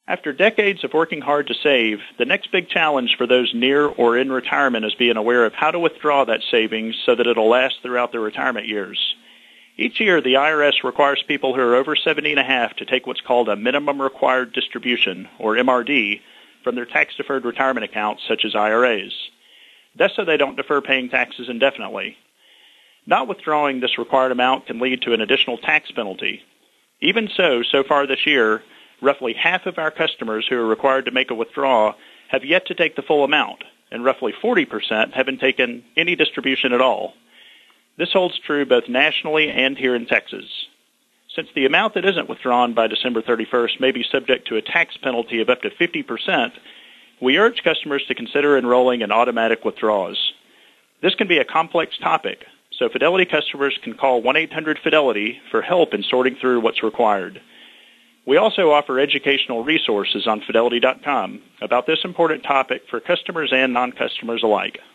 After decades of working hard to save, the next big challenge for those near or in retirement is being aware of how to withdraw that savings so that it'll last throughout their retirement years. Each year, the IRS requires people who are over 70 and a half to take what's called a minimum required distribution, or MRD, from their tax-deferred retirement accounts, such as IRAs. That's so they don't defer paying taxes indefinitely. Not withdrawing this required amount can lead to an additional tax penalty. Even so far this year, roughly half of our customers who are required to make a withdrawal have yet to take the full amount, and roughly 40% haven't taken any distribution at all. This holds true both nationally and here in Texas. Since the amount that isn't withdrawn by December 31st may be subject to a tax penalty of up to 50%, we urge customers to consider enrolling in automatic withdrawals. This can be a complex topic, so Fidelity customers can call 1-800-FIDELITY for help in sorting through what's required. We also offer educational resources on Fidelity.com about this important topic for customers and non-customers alike.